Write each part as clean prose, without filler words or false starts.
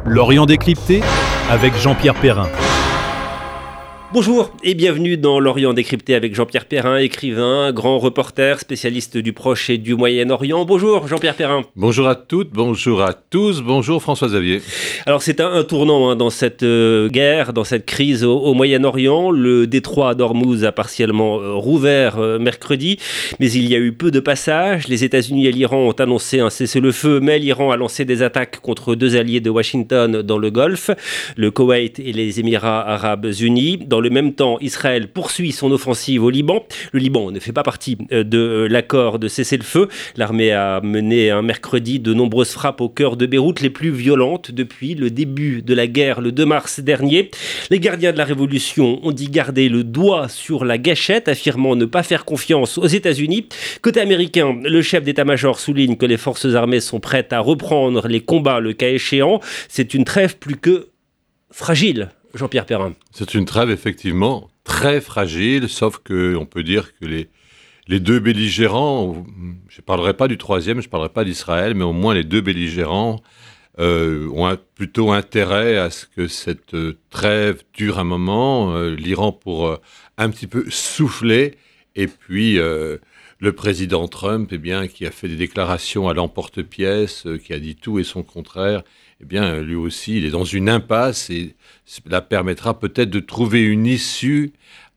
L'Orient décrypté avec Jean-Pierre Perrin. Bonjour et bienvenue dans l'Orient décrypté avec Jean-Pierre Perrin, écrivain, grand reporter, spécialiste du Proche et du Moyen-Orient. Bonjour Jean-Pierre Perrin. Bonjour à toutes, bonjour à tous, bonjour François-Xavier. Alors c'est un tournant dans cette guerre, dans cette crise au Moyen-Orient. Le détroit d'Ormuz a partiellement rouvert mercredi, mais il y a eu peu de passages. Les États-Unis et l'Iran ont annoncé un cessez-le-feu, mais l'Iran a lancé des attaques contre deux alliés de Washington dans le Golfe, le Koweït et les Émirats arabes unis. Dans le même temps, Israël poursuit son offensive au Liban. Le Liban ne fait pas partie de l'accord de cessez-le-feu. L'armée a mené un mercredi de nombreuses frappes au cœur de Beyrouth, les plus violentes depuis le début de la guerre le 2 mars dernier. Les gardiens de la révolution ont dit garder le doigt sur la gâchette, affirmant ne pas faire confiance aux États-Unis. Côté américain, le chef d'état-major souligne que les forces armées sont prêtes à reprendre les combats le cas échéant. C'est une trêve plus que fragile. Jean-Pierre Perrin. C'est une trêve effectivement très fragile, sauf qu'on peut dire que les deux belligérants, je ne parlerai pas du troisième, je ne parlerai pas d'Israël, mais au moins les deux belligérants ont plutôt intérêt à ce que cette trêve dure un moment, l'Iran pour un petit peu souffler, et puis le président Trump, qui a fait des déclarations à l'emporte-pièce, qui a dit tout et son contraire, lui aussi, il est dans une impasse et cela permettra peut-être de trouver une issue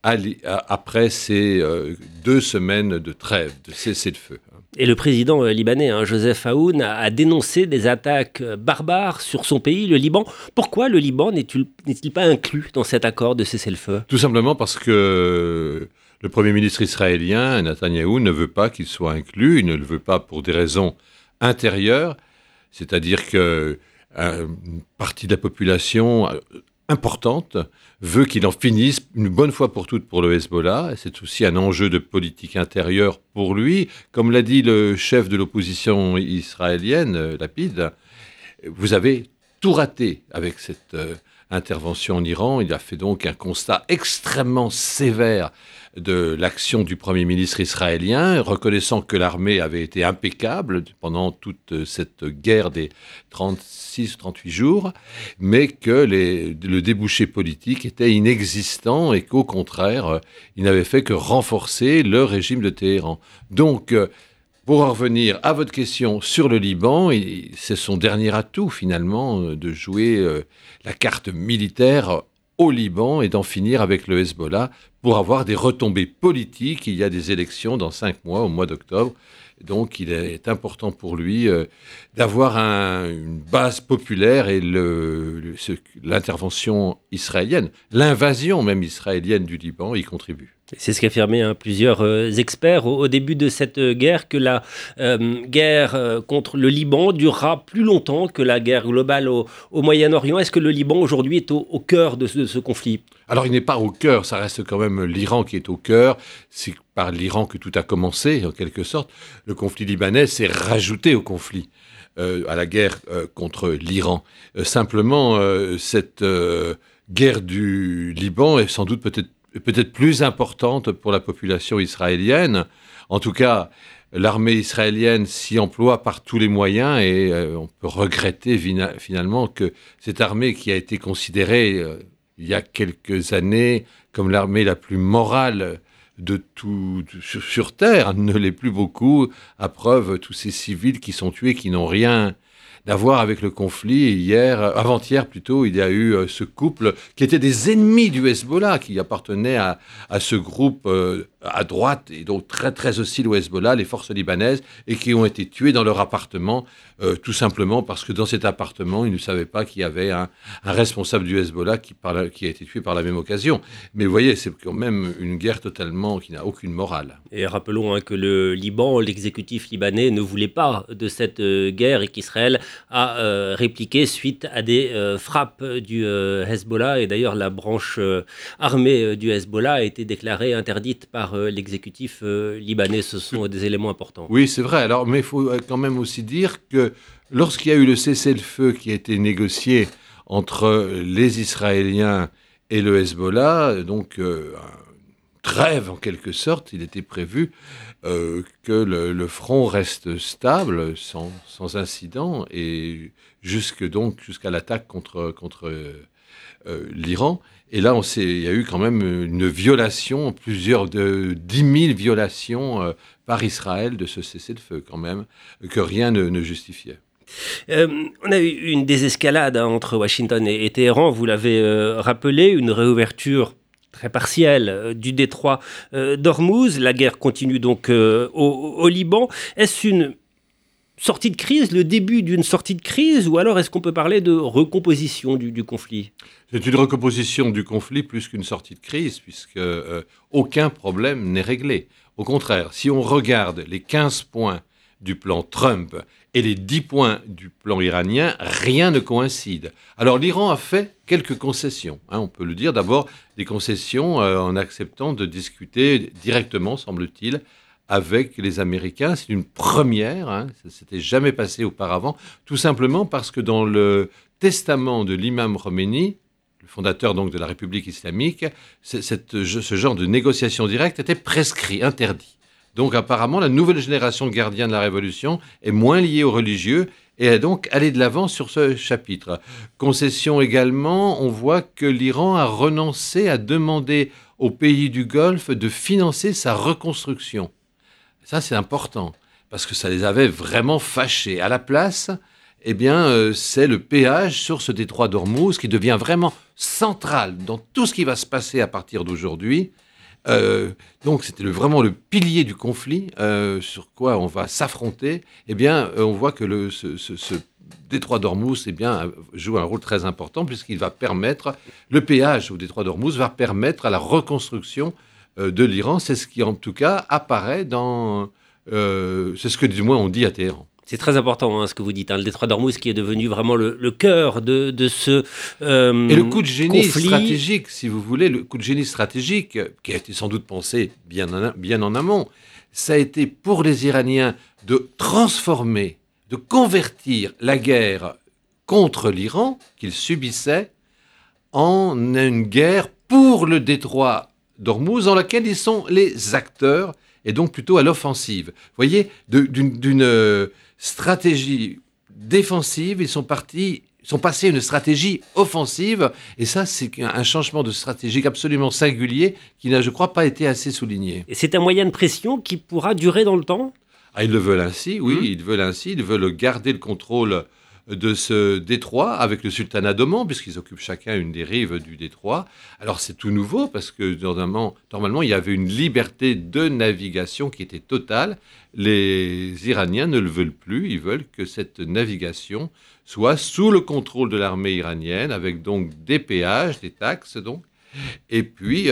après ces 2 semaines de trêve, de cessez-le-feu. Et le président libanais, Joseph Aoun, a dénoncé des attaques barbares sur son pays, le Liban. Pourquoi le Liban n'est-il pas inclus dans cet accord de cessez-le-feu ? Tout simplement parce que le Premier ministre israélien, Netanyahou, ne veut pas qu'il soit inclus. Il ne le veut pas pour des raisons intérieures, c'est-à-dire que une partie de la population importante veut qu'il en finisse une bonne fois pour toutes pour le Hezbollah. C'est aussi un enjeu de politique intérieure pour lui. Comme l'a dit le chef de l'opposition israélienne, Lapid, vous avez tout raté avec cette intervention en Iran. Il a fait donc un constat extrêmement sévère de l'action du Premier ministre israélien, reconnaissant que l'armée avait été impeccable pendant toute cette guerre des 36 ou 38 jours, mais que le débouché politique était inexistant et qu'au contraire, il n'avait fait que renforcer le régime de Téhéran. Donc, pour en revenir à votre question sur le Liban, c'est son dernier atout finalement de jouer la carte militaire au Liban et d'en finir avec le Hezbollah pour avoir des retombées politiques. Il y a des élections dans 5 mois, au mois d'octobre. Donc il est important pour lui d'avoir une base populaire et l'intervention israélienne, l'invasion même israélienne du Liban y contribue. C'est ce qu'affirmaient plusieurs experts au début de cette guerre, que la guerre contre le Liban durera plus longtemps que la guerre globale au Moyen-Orient. Est-ce que le Liban aujourd'hui est au cœur de ce conflit ? Alors il n'est pas au cœur, ça reste quand même l'Iran qui est au cœur. C'est par l'Iran que tout a commencé, en quelque sorte. Le conflit libanais s'est rajouté au conflit, à la guerre contre l'Iran. Simplement, cette guerre du Liban est sans doute peut-être plus importante pour la population israélienne. En tout cas, l'armée israélienne s'y emploie par tous les moyens et on peut regretter finalement que cette armée qui a été considérée il y a quelques années comme l'armée la plus morale de tout sur Terre ne l'est plus beaucoup, à preuve tous ces civils qui sont tués, qui n'ont rien à voir avec le conflit. Avant-hier plutôt, il y a eu ce couple qui était des ennemis du Hezbollah, qui appartenait à ce groupe à droite, et donc très très hostile au Hezbollah, les forces libanaises, et qui ont été tués dans leur appartement, tout simplement parce que dans cet appartement, ils ne savaient pas qu'il y avait un responsable du Hezbollah qui a été tué par la même occasion. Mais vous voyez, c'est quand même une guerre totalement qui n'a aucune morale. Et rappelons que le Liban, l'exécutif libanais, ne voulait pas de cette guerre et qu'Israël a répliqué suite à des frappes du Hezbollah. Et d'ailleurs, la branche armée du Hezbollah a été déclarée interdite par l'exécutif libanais. Ce sont des éléments importants. Oui, c'est vrai. Alors, mais il faut quand même aussi dire que lorsqu'il y a eu le cessez-le-feu qui a été négocié entre les Israéliens et le Hezbollah, donc trêve en quelque sorte, il était prévu, que le front reste stable, sans incident, et jusqu'à l'attaque contre l'Iran. Et là, il y a eu quand même une violation, plusieurs de 10 000 violations par Israël de ce cessez-le-feu, quand même, que rien ne justifiait. On a eu une désescalade entre Washington et Téhéran, vous l'avez rappelé, une réouverture très partielle du détroit d'Ormuz. La guerre continue donc au Liban. Est-ce une sortie de crise, le début d'une sortie de crise, ou alors est-ce qu'on peut parler de recomposition du conflit ? C'est une recomposition du conflit plus qu'une sortie de crise, puisque aucun problème n'est réglé. Au contraire, si on regarde les 15 points du plan Trump et les 10 points du plan iranien, rien ne coïncide. Alors l'Iran a fait quelques concessions, on peut le dire. D'abord, des concessions en acceptant de discuter directement, semble-t-il, avec les Américains. C'est une première, ça ne s'était jamais passé auparavant, tout simplement parce que dans le testament de l'imam Khomeini, le fondateur donc de la République islamique, ce genre de négociation directe était prescrit, interdit. Donc apparemment, la nouvelle génération de gardiens de la Révolution est moins liée aux religieux et a donc allé de l'avant sur ce chapitre. Concession également, on voit que l'Iran a renoncé à demander aux pays du Golfe de financer sa reconstruction. Ça, c'est important, parce que ça les avait vraiment fâchés. À la place, c'est le péage sur ce détroit d'Ormuz qui devient vraiment central dans tout ce qui va se passer à partir d'aujourd'hui. Donc, c'était vraiment le pilier du conflit sur quoi on va s'affronter. On voit que ce détroit d'Ormuz joue un rôle très important, puisqu'il va permettre, le péage au détroit d'Ormuz va permettre à la reconstruction de l'Iran. C'est ce qui, en tout cas, apparaît c'est ce que, du moins, on dit à Téhéran. C'est très important ce que vous dites, le détroit d'Ormuz qui est devenu vraiment le cœur de ce et le coup de génie conflit stratégique, si vous voulez, le coup de génie stratégique, qui a été sans doute pensé bien en amont, ça a été pour les Iraniens de transformer, de convertir la guerre contre l'Iran qu'ils subissaient en une guerre pour le détroit d'Ormuz, dans laquelle ils sont les acteurs, et donc plutôt à l'offensive. Vous voyez, d'une stratégie défensive, ils sont passés à une stratégie offensive, et ça, c'est un changement de stratégie absolument singulier qui n'a, je crois, pas été assez souligné. Et c'est un moyen de pression qui pourra durer dans le temps ? Ils le veulent ainsi, oui, ils veulent garder le contrôle de ce détroit avec le sultanat d'Oman, puisqu'ils occupent chacun une des rives du détroit. Alors c'est tout nouveau, parce que normalement il y avait une liberté de navigation qui était totale. Les Iraniens ne le veulent plus, ils veulent que cette navigation soit sous le contrôle de l'armée iranienne, avec donc des péages, des taxes donc, et puis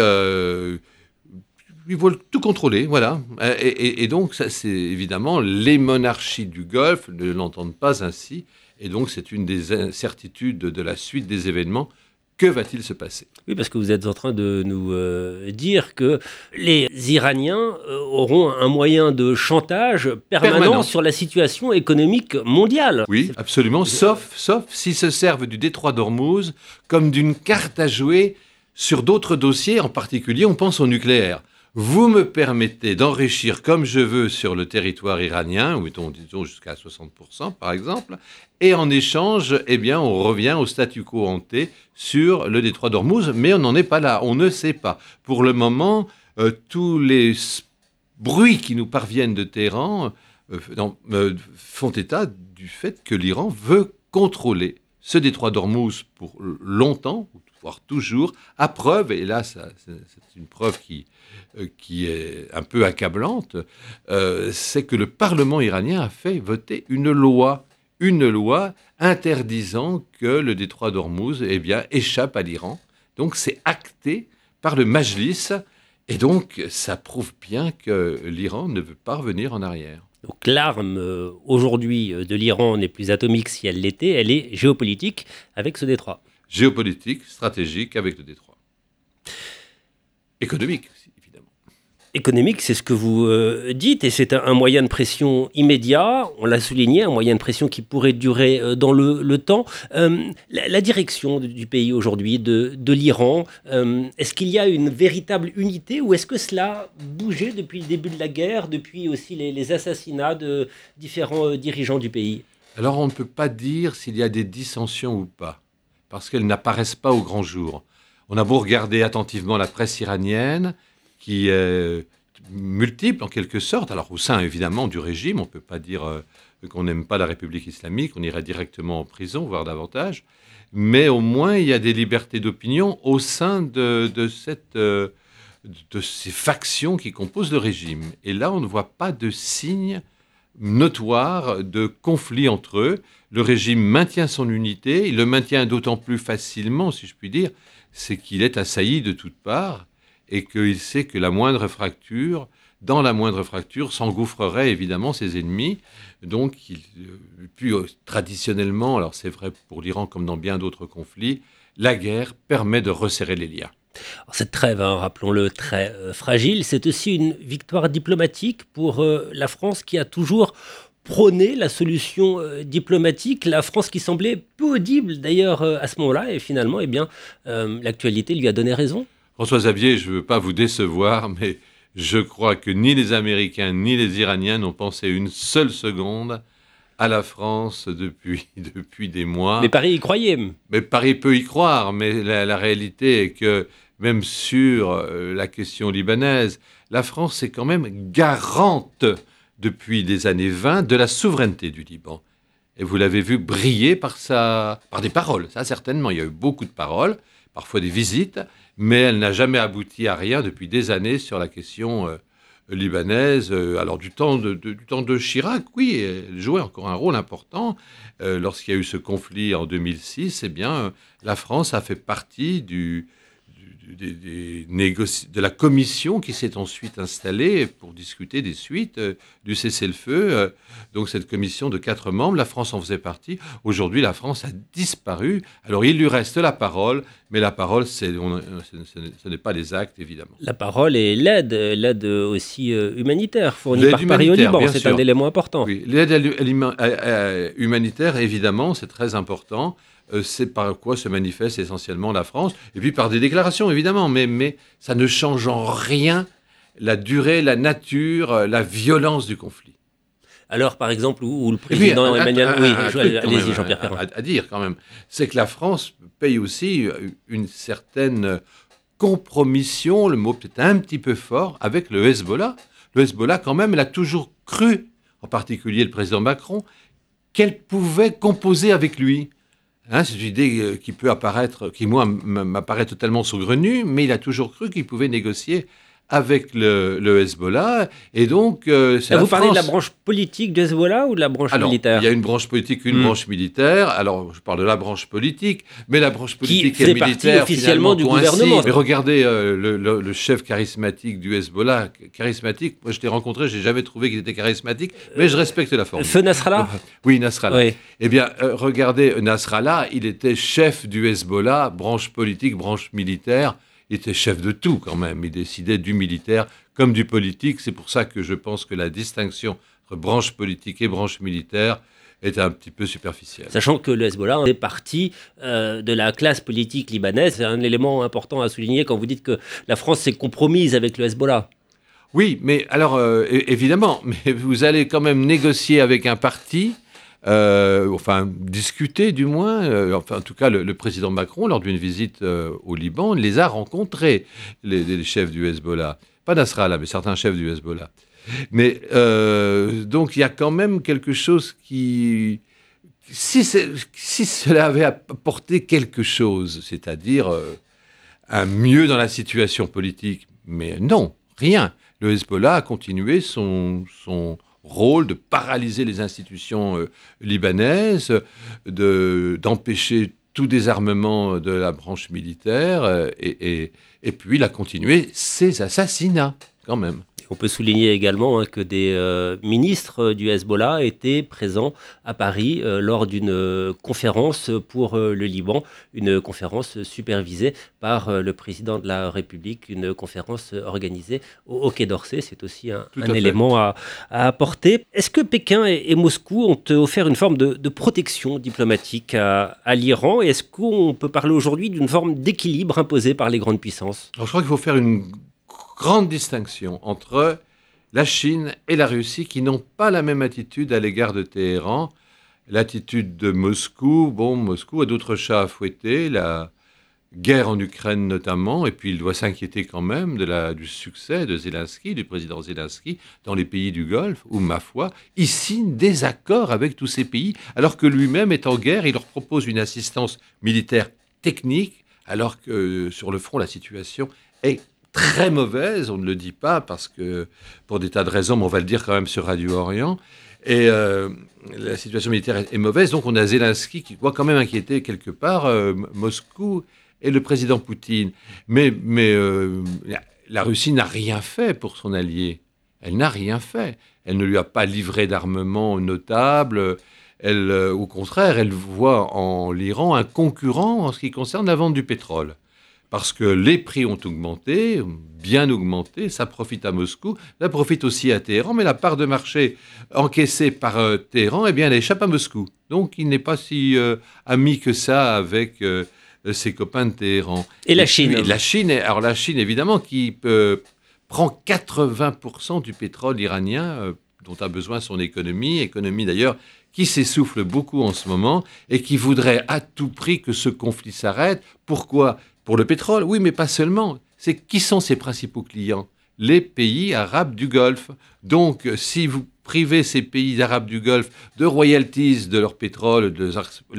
ils veulent tout contrôler, voilà. Et donc ça, c'est évidemment, les monarchies du Golfe ne l'entendent pas ainsi. Et donc, c'est une des incertitudes de la suite des événements. Que va-t-il se passer ? Oui, parce que vous êtes en train de nous dire que les Iraniens auront un moyen de chantage permanent sur la situation économique mondiale. Oui, absolument, sauf s'ils se servent du détroit d'Ormuz comme d'une carte à jouer sur d'autres dossiers. En particulier, on pense au nucléaire. Vous me permettez d'enrichir comme je veux sur le territoire iranien, ou disons jusqu'à 60% par exemple, et en échange, on revient au statu quo ante sur le détroit d'Ormuz, mais on n'en est pas là, on ne sait pas. Pour le moment, tous les bruits qui nous parviennent de Téhéran font état du fait que l'Iran veut contrôler ce détroit d'Ormuz pour longtemps, voire toujours, à preuve, et là c'est une preuve qui est un peu accablante, c'est que le Parlement iranien a fait voter une loi interdisant que le détroit d'Ormuz échappe à l'Iran. Donc c'est acté par le Majlis, et donc ça prouve bien que l'Iran ne veut pas revenir en arrière. Donc l'arme aujourd'hui de l'Iran n'est plus atomique si elle l'était, elle est géopolitique avec ce détroit. Géopolitique, stratégique avec le détroit. Économique aussi, évidemment. économique, c'est ce que vous dites, et c'est un moyen de pression immédiat, on l'a souligné, un moyen de pression qui pourrait durer dans le temps. La direction du pays aujourd'hui, de l'Iran, est-ce qu'il y a une véritable unité ou est-ce que cela bougeait depuis le début de la guerre, depuis aussi les assassinats de différents dirigeants du pays? Alors on ne peut pas dire s'il y a des dissensions ou pas, parce qu'elles n'apparaissent pas au grand jour. On a beau regarder attentivement la presse iranienne, qui est multiple en quelque sorte, alors au sein évidemment du régime, on ne peut pas dire qu'on n'aime pas la République islamique, on irait directement en prison, voire davantage, mais au moins il y a des libertés d'opinion au sein de ces factions qui composent le régime. Et là, on ne voit pas de signes notoires de conflit entre eux. Le régime maintient son unité, il le maintient d'autant plus facilement, si je puis dire, c'est qu'il est assailli de toutes parts et qu'il sait que dans la moindre fracture, s'engouffreraient évidemment ses ennemis. Donc, puis traditionnellement, alors c'est vrai pour l'Iran comme dans bien d'autres conflits, la guerre permet de resserrer les liens. Alors, cette trêve, rappelons-le, très fragile, c'est aussi une victoire diplomatique pour la France qui a toujours prôné la solution diplomatique, la France qui semblait peu audible d'ailleurs à ce moment-là, et finalement, l'actualité lui a donné raison. François Xavier, je ne veux pas vous décevoir, mais je crois que ni les Américains ni les Iraniens n'ont pensé une seule seconde à la France depuis des mois. Mais Paris y croyait. Mais Paris peut y croire, mais la réalité est que même sur la question libanaise, la France est quand même garante depuis les années 20 de la souveraineté du Liban. Et vous l'avez vu briller par des paroles, ça certainement. Il y a eu beaucoup de paroles, parfois des visites, mais elle n'a jamais abouti à rien depuis des années sur la question libanaise. Alors du temps de Chirac, oui, elle jouait encore un rôle important. Lorsqu'il y a eu ce conflit en 2006, la France a fait partie de la commission qui s'est ensuite installée pour discuter des suites du cessez-le-feu. Donc cette commission de 4 membres, la France en faisait partie. Aujourd'hui, la France a disparu. Alors il lui reste la parole, mais la parole, ce n'est pas les actes, évidemment. La parole et l'aide aussi humanitaire fournie par Paris au Liban, c'est un élément important. Oui, l'aide humanitaire, évidemment, c'est très important. C'est par quoi se manifeste essentiellement la France, et puis par des déclarations, évidemment, mais ça ne change en rien la durée, la nature, la violence du conflit. Alors, par exemple, où le président Emmanuel... Allez-y, Jean-Pierre Perrin. À dire, quand même, c'est que la France paye aussi une certaine compromission, le mot peut-être un petit peu fort, avec le Hezbollah. Le Hezbollah, quand même, elle a toujours cru, en particulier le président Macron, qu'elle pouvait composer avec lui. C'est une idée qui moi m'apparaît totalement saugrenue, mais il a toujours cru qu'il pouvait négocier avec le Hezbollah, et donc c'est vous parlez de la branche politique du Hezbollah ou de la branche militaire? Il y a une branche politique, une branche militaire. Alors je parle de la branche politique, mais la branche politique qui et fait militaire partie officiellement du gouvernement. Mais regardez le chef charismatique du Hezbollah, charismatique. Moi je l'ai rencontré, j'ai jamais trouvé qu'il était charismatique, mais je respecte la forme. Feu Nasrallah. Oui, Nasrallah. Oui. Eh bien, regardez Nasrallah, il était chef du Hezbollah, branche politique, branche militaire. Il était chef de tout quand même, il décidait du militaire comme du politique. C'est pour ça que je pense que la distinction entre branche politique et branche militaire est un petit peu superficielle. Sachant que le Hezbollah fait partie de la classe politique libanaise, c'est un élément important à souligner quand vous dites que la France s'est compromise avec le Hezbollah. Oui, mais alors évidemment, mais vous allez quand même négocier avec un parti... discuter du moins, en tout cas le président Macron, lors d'une visite au Liban, les a rencontrés, les chefs du Hezbollah. Pas Nasrallah, mais certains chefs du Hezbollah. Mais donc il y a quand même quelque chose qui... Si cela avait apporté quelque chose, c'est-à-dire un mieux dans la situation politique, mais non, rien. Le Hezbollah a continué son rôle de paralyser les institutions libanaises, d'empêcher tout désarmement de la branche militaire, et puis il a continué ses assassinats, quand même. On peut souligner également que des ministres du Hezbollah étaient présents à Paris lors d'une conférence pour le Liban, une conférence supervisée par le président de la République, une conférence organisée au Quai d'Orsay. C'est aussi un élément à apporter. Est-ce que Pékin et Moscou ont offert une forme de protection diplomatique à l'Iran? Et est-ce qu'on peut parler aujourd'hui d'une forme d'équilibre imposée par les grandes puissances? Alors, je crois qu'il faut faire une grande distinction entre la Chine et la Russie qui n'ont pas la même attitude à l'égard de Téhéran. L'attitude de Moscou, Moscou a d'autres chats à fouetter, la guerre en Ukraine notamment, et puis il doit s'inquiéter quand même du succès de Zelensky, du président Zelensky, dans les pays du Golfe, où, ma foi, il signe des accords avec tous ces pays, alors que lui-même est en guerre, il leur propose une assistance militaire technique, alors que sur le front, la situation est très mauvaise, on ne le dit pas parce que pour des tas de raisons, mais on va le dire quand même sur Radio Orient. Et la situation militaire est mauvaise, donc on a Zelensky qui doit quand même inquiéter quelque part Moscou et le président Poutine. Mais la Russie n'a rien fait pour son allié. Elle n'a rien fait. Elle ne lui a pas livré d'armement notable. Au contraire, elle voit en l'Iran un concurrent en ce qui concerne la vente du pétrole. Parce que les prix ont augmenté, bien augmenté, ça profite à Moscou, ça profite aussi à Téhéran, mais la part de marché encaissée par Téhéran, eh bien, elle échappe à Moscou. Donc, il n'est pas si ami que ça avec ses copains de Téhéran. Et la Chine la Chine, évidemment, qui prend 80% du pétrole iranien dont a besoin son économie d'ailleurs qui s'essouffle beaucoup en ce moment et qui voudrait à tout prix que ce conflit s'arrête. Pourquoi ? Pour le pétrole, oui, mais pas seulement. Qui sont ses principaux clients ? Les pays arabes du Golfe. Donc, si vous privez ces pays arabes du Golfe de royalties de leur pétrole, de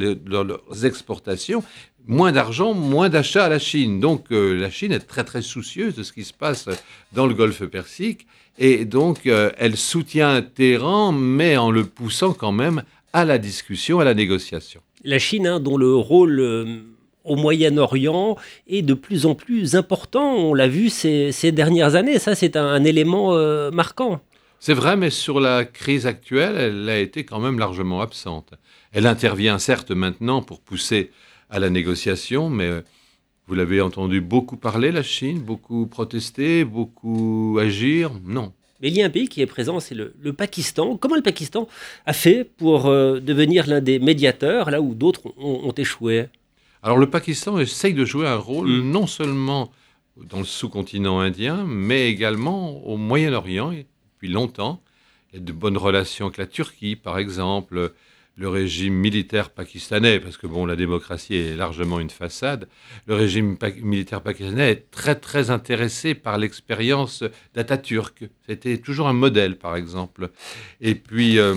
leurs exportations, moins d'argent, moins d'achats à la Chine. Donc, la Chine est très, très soucieuse de ce qui se passe dans le Golfe Persique. Et donc, elle soutient Téhéran, mais en le poussant quand même à la discussion, à la négociation. La Chine, dont le rôle au Moyen-Orient est de plus en plus important. On l'a vu ces dernières années. Ça, c'est un élément marquant. C'est vrai, mais sur la crise actuelle, elle a été quand même largement absente. Elle intervient certes maintenant pour pousser à la négociation, mais vous l'avez entendu beaucoup parler, la Chine, beaucoup protester, beaucoup agir. Non. Mais il y a un pays qui est présent, c'est le Pakistan. Comment le Pakistan a fait pour devenir l'un des médiateurs, là où d'autres ont échoué ? Alors le Pakistan essaye de jouer un rôle non seulement dans le sous-continent indien, mais également au Moyen-Orient, depuis longtemps. Il y a de bonnes relations avec la Turquie, par exemple, le régime militaire pakistanais, parce que la démocratie est largement une façade. Le régime militaire pakistanais est très, très intéressé par l'expérience d'Atatürk. C'était toujours un modèle, par exemple. Et puis, il a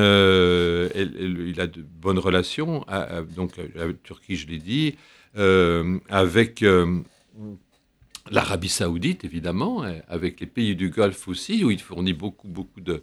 de bonnes relations, donc la Turquie, je l'ai dit, avec l'Arabie saoudite, évidemment, avec les pays du Golfe aussi, où il fournit beaucoup, beaucoup de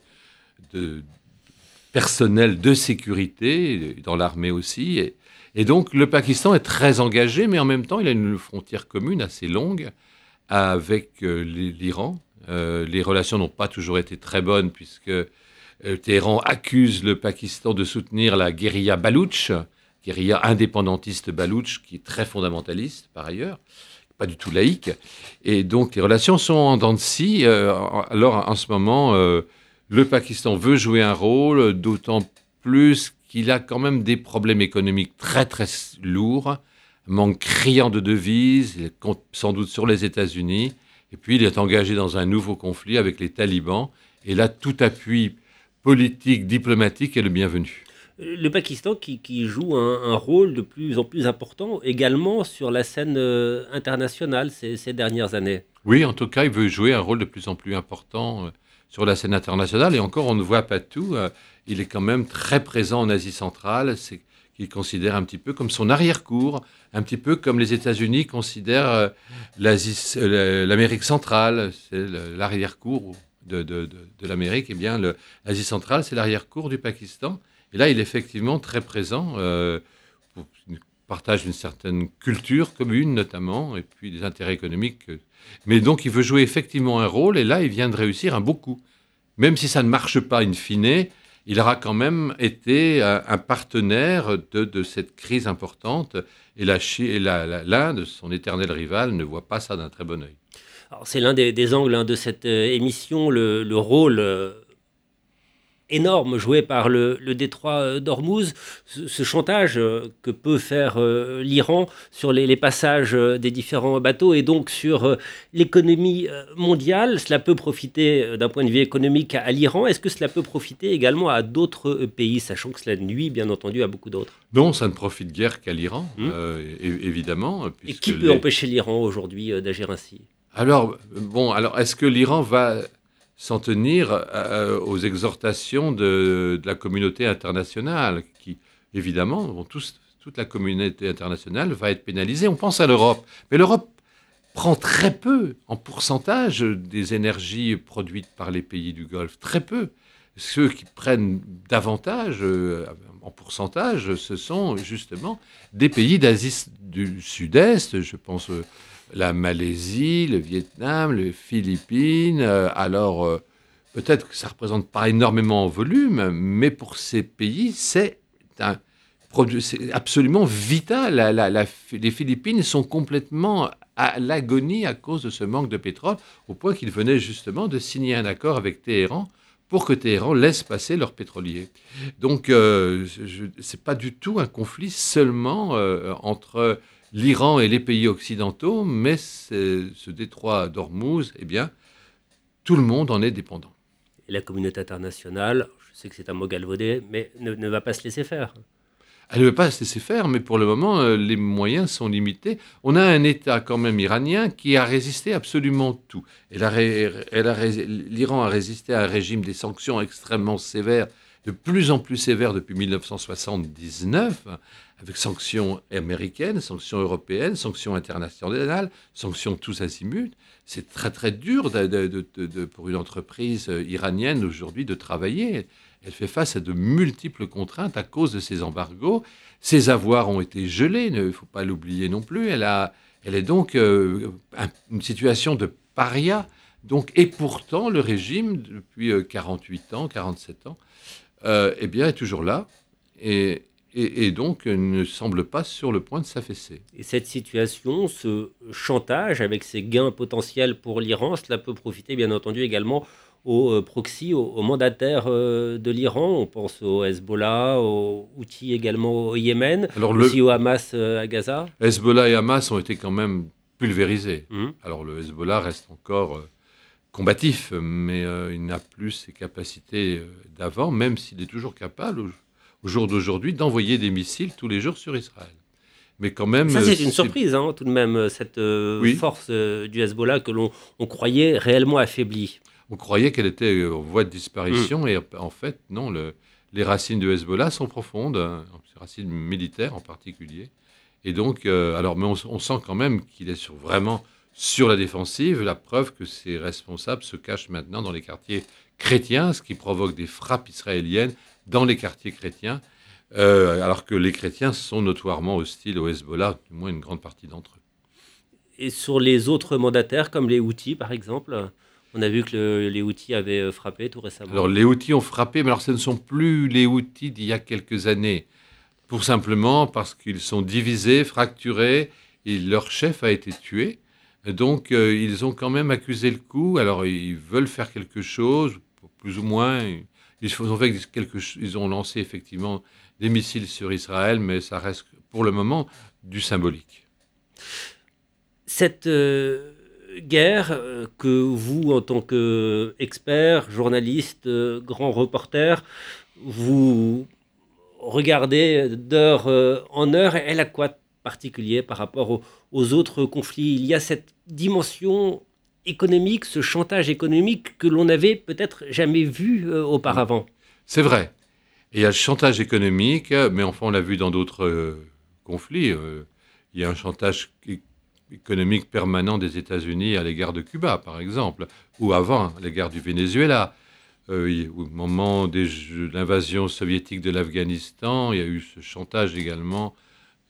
personnel de sécurité, dans l'armée aussi. Et donc, le Pakistan est très engagé, mais en même temps, il a une frontière commune assez longue avec l'Iran. Les relations n'ont pas toujours été très bonnes, puisque Téhéran accuse le Pakistan de soutenir la guérilla baloutche, guérilla indépendantiste baloutche, qui est très fondamentaliste, par ailleurs, pas du tout laïque. Et donc, les relations sont en dents de scie. Alors, en ce moment... le Pakistan veut jouer un rôle, d'autant plus qu'il a quand même des problèmes économiques très très lourds, manque criant de devises, il compte sans doute sur les États-Unis, et puis il est engagé dans un nouveau conflit avec les talibans, et là tout appui politique, diplomatique est le bienvenu. Le Pakistan qui joue un rôle de plus en plus important également sur la scène internationale ces dernières années. Oui, en tout cas, il veut jouer un rôle de plus en plus important sur la scène internationale. Et encore, on ne voit pas tout. Il est quand même très présent en Asie centrale. C'est qu'il considère un petit peu comme son arrière-cour, un petit peu comme les États-Unis considèrent l'Amérique centrale. C'est l'arrière-cour de l'Amérique. Eh bien, l'Asie centrale, c'est l'arrière-cour du Pakistan. Et là, il est effectivement très présent, partage une certaine culture commune notamment, et puis des intérêts économiques. Mais donc il veut jouer effectivement un rôle, et là il vient de réussir un beau coup. Même si ça ne marche pas in fine, il aura quand même été un partenaire de cette crise importante, et l'Inde, son éternel rival, ne voit pas ça d'un très bon œil. Alors, c'est l'un des angles de cette émission, le rôle énorme joué par le détroit d'Ormuz, ce chantage que peut faire l'Iran sur les passages des différents bateaux et donc sur l'économie mondiale. Cela peut profiter d'un point de vue économique à l'Iran. Est-ce que cela peut profiter également à d'autres pays, sachant que cela nuit bien entendu à beaucoup d'autres? Non, ça ne profite guère qu'à l'Iran, évidemment. Et qui peut empêcher l'Iran aujourd'hui d'agir ainsi? Alors, est-ce que l'Iran va s'en tenir aux exhortations de la communauté internationale, qui, évidemment, toute la communauté internationale va être pénalisée. On pense à l'Europe, mais l'Europe prend très peu en pourcentage des énergies produites par les pays du Golfe, très peu. Ceux qui prennent davantage en pourcentage, ce sont justement des pays d'Asie du Sud-Est, je pense la Malaisie, le Vietnam, les Philippines. Peut-être que ça ne représente pas énormément en volume, mais pour ces pays, c'est absolument vital. Les Philippines sont complètement à l'agonie à cause de ce manque de pétrole, au point qu'ils venaient justement de signer un accord avec Téhéran pour que Téhéran laisse passer leurs pétroliers. Donc, ce n'est pas du tout un conflit seulement entre l'Iran et les pays occidentaux, mais ce détroit d'Ormuz, eh bien, tout le monde en est dépendant. Et la communauté internationale, je sais que c'est un mot galvaudé, mais ne va pas se laisser faire. Elle ne veut pas se laisser faire, mais pour le moment, les moyens sont limités. On a un État quand même iranien qui a résisté absolument tout. L'Iran a résisté à un régime des sanctions extrêmement sévères, de plus en plus sévères depuis 1979, avec sanctions américaines, sanctions européennes, sanctions internationales, sanctions tous azimuts. C'est très très dur pour une entreprise iranienne aujourd'hui de travailler. Elle fait face à de multiples contraintes à cause de ces embargos. Ses avoirs ont été gelés, il ne faut pas l'oublier non plus. Elle est donc une situation de paria. Et pourtant, le régime, depuis 48 ans, 47 ans, eh bien, est toujours là. Et donc ne semble pas sur le point de s'affaisser. Et cette situation, ce chantage avec ses gains potentiels pour l'Iran, cela peut profiter bien entendu également aux proxys, aux mandataires de l'Iran. On pense au Hezbollah, aux Houthis également au Yémen, aussi au Hamas à Gaza. Hezbollah et Hamas ont été quand même pulvérisés. Alors le Hezbollah reste encore combatif, mais il n'a plus ses capacités d'avant, même s'il est toujours capable au jour d'aujourd'hui, d'envoyer des missiles tous les jours sur Israël. Mais quand même... Ça, c'est une surprise, tout de même, cette force du Hezbollah que l'on croyait réellement affaiblie. On croyait qu'elle était en voie de disparition, et en fait, non, les racines du Hezbollah sont profondes, les racines militaires en particulier. Et donc, mais on sent quand même qu'il est vraiment sur la défensive, la preuve que ses responsables se cachent maintenant dans les quartiers chrétiens, ce qui provoque des frappes israéliennes dans les quartiers chrétiens, alors que les chrétiens sont notoirement hostiles au Hezbollah, du moins une grande partie d'entre eux. Et sur les autres mandataires, comme les Houthis par exemple, on a vu que les Houthis avaient frappé tout récemment. Alors les Houthis ont frappé, mais alors ce ne sont plus les Houthis d'il y a quelques années, pour simplement parce qu'ils sont divisés, fracturés, et leur chef a été tué. Donc ils ont quand même accusé le coup, alors ils veulent faire quelque chose, plus ou moins. Ils ont lancé effectivement des missiles sur Israël, mais ça reste pour le moment du symbolique. Cette guerre que vous, en tant qu'expert, journaliste, grand reporter, vous regardez d'heure en heure, elle a quoi de particulier par rapport aux autres conflits? Il y a cette dimension économique, ce chantage économique que l'on n'avait peut-être jamais vu auparavant. C'est vrai. Et il y a le chantage économique, mais enfin on l'a vu dans d'autres conflits. Il y a un chantage économique permanent des États-Unis à l'égard de Cuba, par exemple, ou avant, à l'égard du Venezuela. Au moment de l'invasion soviétique de l'Afghanistan, il y a eu ce chantage également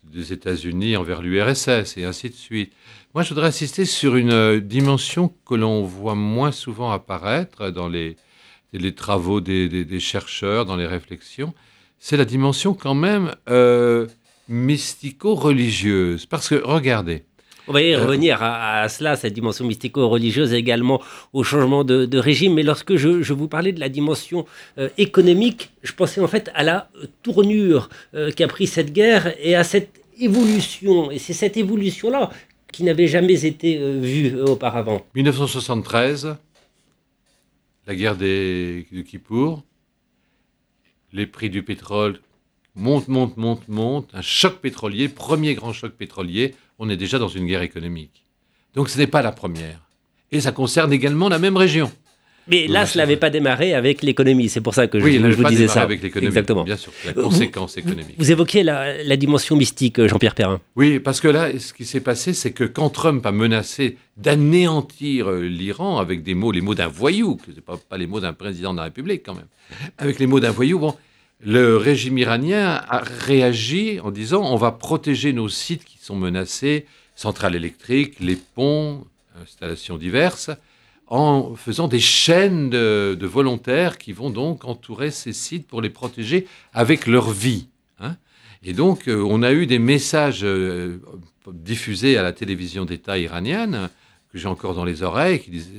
des États-Unis envers l'URSS et ainsi de suite. Moi, je voudrais insister sur une dimension que l'on voit moins souvent apparaître dans les travaux des chercheurs, dans les réflexions. C'est la dimension quand même mystico-religieuse. Parce que, regardez. On va y revenir à cela, cette dimension mystico-religieuse, et également au changement de régime. Mais lorsque je vous parlais de la dimension économique, je pensais en fait à la tournure qu'a pris cette guerre et à cette évolution. Et c'est cette évolution-là qui n'avait jamais été vue auparavant. 1973, la guerre de Kippour, les prix du pétrole montent, un choc pétrolier, premier grand choc pétrolier, on est déjà dans une guerre économique. Donc ce n'est pas la première. Et ça concerne également la même région. Mais là, cela n'avait pas démarré avec l'économie, c'est pour ça que je vous disais ça. Avec l'économie, exactement. Bien sûr, la conséquence économique. Vous évoquiez la dimension mystique, Jean-Pierre Perrin. Oui, parce que là, ce qui s'est passé, c'est que quand Trump a menacé d'anéantir l'Iran avec les mots d'un voyou, ce n'est pas les mots d'un président de la République quand même, avec les mots d'un voyou, bon, le régime iranien a réagi en disant on va protéger nos sites qui sont menacés, centrales électriques, les ponts, installations diverses, en faisant des chaînes de volontaires qui vont donc entourer ces sites pour les protéger avec leur vie. Hein. Et donc, on a eu des messages diffusés à la télévision d'État iranienne, que j'ai encore dans les oreilles, qui disaient...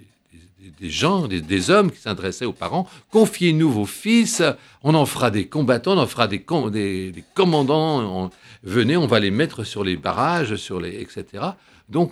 Des hommes qui s'adressaient aux parents, confiez-nous vos fils, on en fera des combattants, on en fera des commandants, venez, on va les mettre sur les barrages, etc. Donc,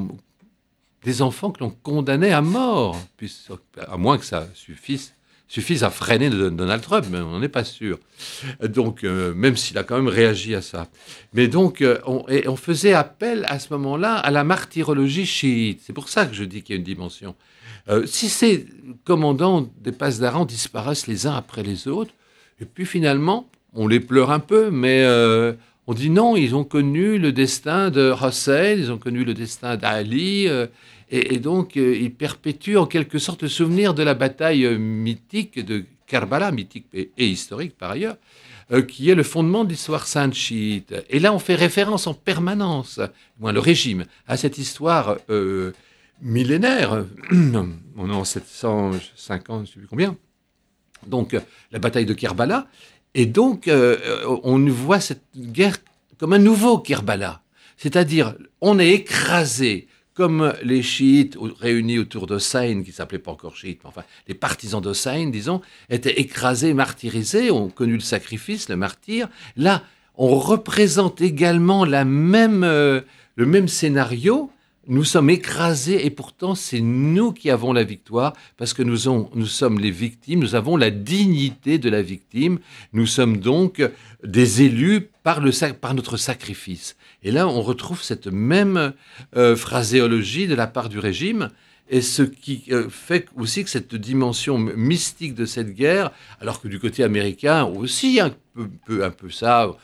des enfants que l'on condamnait à mort, à moins que ça suffise à freiner Donald Trump, mais on n'en est pas sûr. Donc, même s'il a quand même réagi à ça. Mais donc, on faisait appel à ce moment-là à la martyrologie chiite. C'est pour ça que je dis qu'il y a une dimension. Si ces commandants des Pasdaran disparaissent les uns après les autres, et puis finalement, on les pleure un peu, mais on dit non, ils ont connu le destin de Hussein, ils ont connu le destin d'Ali, et donc ils perpétuent en quelque sorte le souvenir de la bataille mythique de Karbala, mythique et historique par ailleurs, qui est le fondement de l'histoire sainte chiite. Et là, on fait référence en permanence, le régime, à cette histoire millénaire, on est en 750, je ne sais plus combien, donc la bataille de Kerbala, et donc on voit cette guerre comme un nouveau Kerbala, c'est-à-dire on est écrasé, comme les chiites réunis autour d'Hossein, qui ne s'appelaient pas encore chiites, mais enfin les partisans d'Hossein, disons, étaient écrasés, martyrisés, ont connu le sacrifice, le martyr. Là, on représente également le même scénario. Nous sommes écrasés et pourtant c'est nous qui avons la victoire parce que nous sommes les victimes, nous avons la dignité de la victime, nous sommes donc des élus par notre sacrifice. Et là on retrouve cette même phraséologie de la part du régime et ce qui fait aussi que cette dimension mystique de cette guerre, alors que du côté américain aussi un peu ça...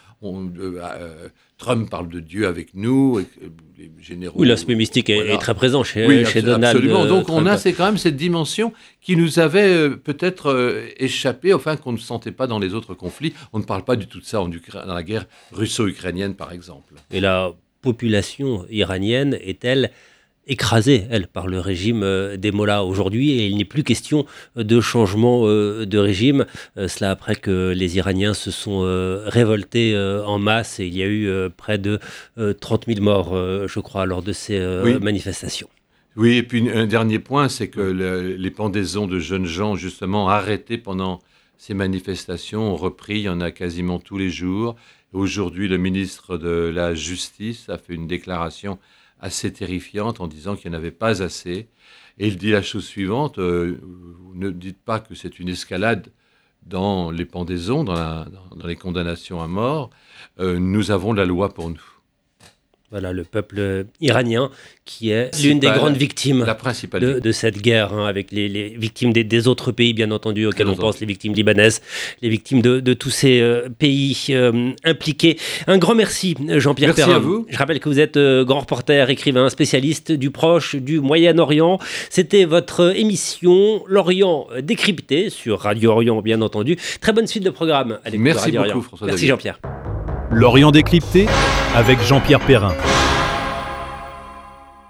Trump parle de Dieu avec nous, et les généraux... Oui, l'aspect mystique est très présent chez Donald. Absolument. Donc c'est quand même cette dimension qui nous avait peut-être échappé, enfin qu'on ne sentait pas dans les autres conflits. On ne parle pas du tout de ça dans la guerre russo-ukrainienne, par exemple. Et la population iranienne est-elle écrasée, elle, par le régime des mollahs aujourd'hui, et il n'est plus question de changement de régime. Cela après que les Iraniens se sont révoltés en masse, et il y a eu près de 30 000 morts, je crois, lors de ces manifestations. Oui, et puis un dernier point, c'est que les pendaisons de jeunes gens, justement, arrêtés pendant ces manifestations, ont repris, il y en a quasiment tous les jours. Aujourd'hui, le ministre de la Justice a fait une déclaration assez terrifiante en disant qu'il n'y en avait pas assez. Et il dit la chose suivante, ne dites pas que c'est une escalade dans les pendaisons, dans les condamnations à mort. Nous avons la loi pour nous. Voilà, le peuple iranien qui est l'une des grandes victimes de cette guerre, avec les victimes des autres pays, bien entendu, auxquels on pense, les victimes libanaises, les victimes de tous ces pays impliqués. Un grand merci, Jean-Pierre Perrin. Merci à vous. Je rappelle que vous êtes grand reporter, écrivain, spécialiste du Proche, du Moyen-Orient. C'était votre émission L'Orient décrypté sur Radio Orient, bien entendu. Très bonne suite de programme à l'écoute de Radio Orient. Merci beaucoup, François David. Merci, Jean-Pierre. L'Orient décrypté avec Jean-Pierre Perrin.